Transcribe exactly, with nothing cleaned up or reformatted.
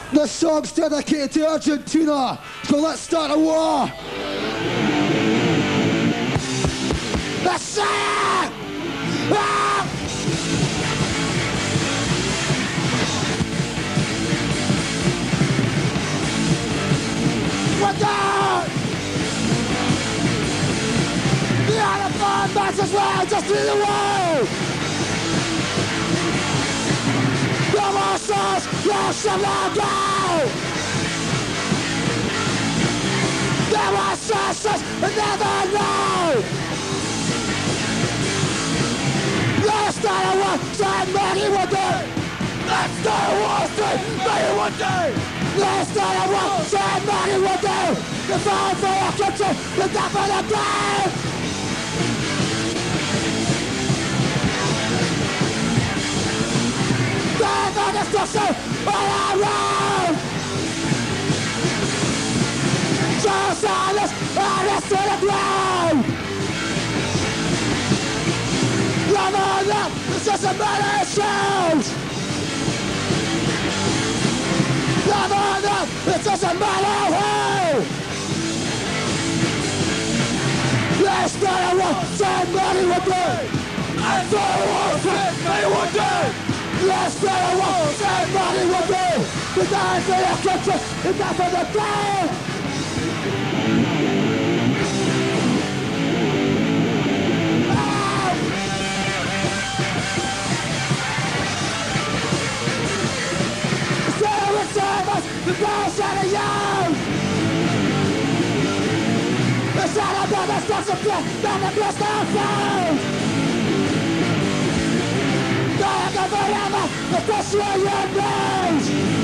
The song's dedicated to Argentina, so let's start a war. That's it! Ah! We're done! The Alabama matches well just through the wall! Come on, sons, you shall not go! There are sisters and never know! Let's start a war, say money one day! Let's start a war, say money one day! Let's start a war, say money one day! The fight for our country, the death for the brave! Death and destruction all around! So silence, arrest to the ground! Love on love, it's just a matter of shows! Love on love, it's just a matter of who! Let's start a war, somebody will do! Let's start a war, somebody will do! Let's start a war, somebody will do! The die for the country, the die for the day! The girls out of you! The shadow of the steps of death, then the blessed are found! Dying of forever, the pressure of your brains!